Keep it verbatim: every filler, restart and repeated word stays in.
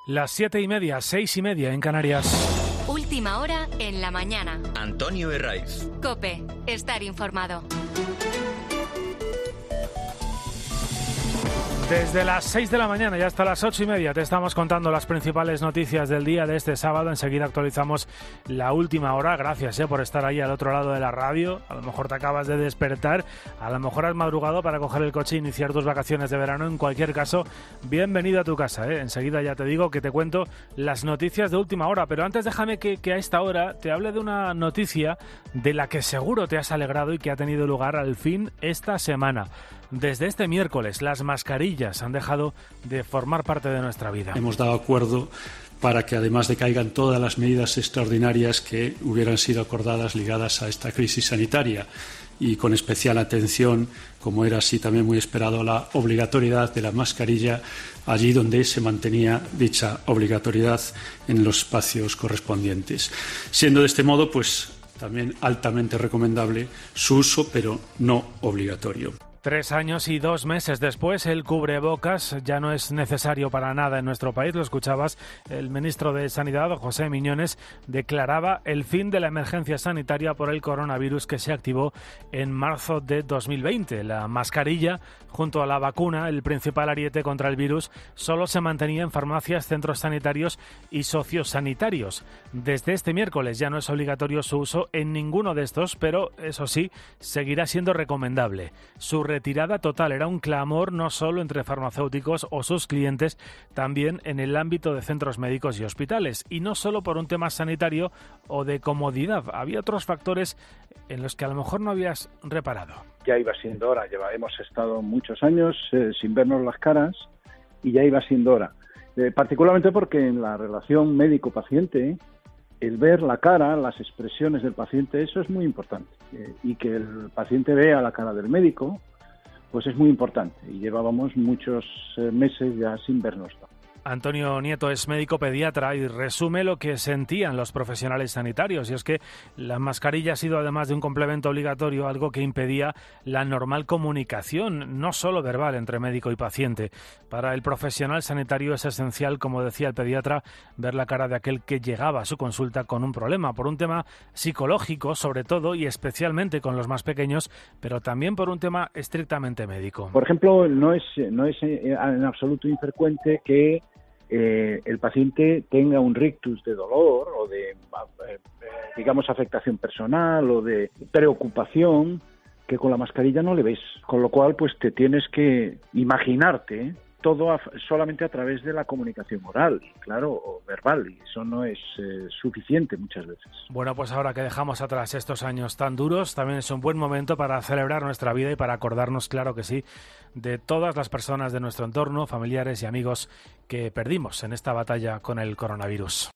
Las siete y media, seis y media en Canarias. Última hora en la mañana. Antonio Herraiz. COPE. Estar informado. Desde las seis de la mañana y hasta las ocho y media te estamos contando las principales noticias del día de este sábado. Enseguida actualizamos la última hora. Gracias eh, por estar ahí al otro lado de la radio. A lo mejor te acabas de despertar, a lo mejor has madrugado para coger el coche e iniciar tus vacaciones de verano. En cualquier caso, bienvenido a tu casa. Eh. Enseguida ya te digo que te cuento las noticias de última hora. Pero antes déjame que, que a esta hora te hable de una noticia de la que seguro te has alegrado y que ha tenido lugar al fin esta semana. Desde este miércoles, las mascarillas han dejado de formar parte de nuestra vida. Hemos dado acuerdo para que, además de que caigan todas las medidas extraordinarias que hubieran sido acordadas ligadas a esta crisis sanitaria, y con especial atención, como era así también muy esperado, la obligatoriedad de la mascarilla allí donde se mantenía dicha obligatoriedad en los espacios correspondientes. Siendo de este modo, pues también altamente recomendable su uso, pero no obligatorio. Tres años y dos meses después, el cubrebocas ya no es necesario para nada en nuestro país. Lo escuchabas, el ministro de Sanidad, José Miñones, declaraba el fin de la emergencia sanitaria por el coronavirus que se activó en marzo de dos mil veinte. La mascarilla, junto a la vacuna, el principal ariete contra el virus, solo se mantenía en farmacias, centros sanitarios y sociosanitarios. Desde este miércoles ya no es obligatorio su uso en ninguno de estos, pero eso sí, seguirá siendo recomendable. Su retirada total era un clamor no solo entre farmacéuticos o sus clientes, también en el ámbito de centros médicos y hospitales, y no solo por un tema sanitario o de comodidad. Había otros factores en los que a lo mejor no habías reparado. Ya iba siendo hora, lleva, hemos estado muchos años eh, sin vernos las caras y ya iba siendo hora, eh, particularmente porque en la relación médico-paciente el ver la cara, las expresiones del paciente, eso es muy importante, eh, y que el paciente vea la cara del médico, pues es muy importante, y llevábamos muchos eh, meses ya sin vernos. Antonio Nieto es médico pediatra y resume lo que sentían los profesionales sanitarios, y es que la mascarilla ha sido, además de un complemento obligatorio, algo que impedía la normal comunicación, no solo verbal, entre médico y paciente. Para el profesional sanitario es esencial, como decía el pediatra, ver la cara de aquel que llegaba a su consulta con un problema, por un tema psicológico sobre todo y especialmente con los más pequeños, pero también por un tema estrictamente médico. Por ejemplo, no es, no es en absoluto infrecuente que Eh, el paciente tenga un rictus de dolor o de, eh, digamos, afectación personal o de preocupación que con la mascarilla no le ves, con lo cual pues te tienes que imaginarte todo a, solamente a través de la comunicación oral, claro, o verbal, y eso no es eh, suficiente muchas veces. Bueno, pues ahora que dejamos atrás estos años tan duros, también es un buen momento para celebrar nuestra vida y para acordarnos, claro que sí, de todas las personas de nuestro entorno, familiares y amigos que perdimos en esta batalla con el coronavirus.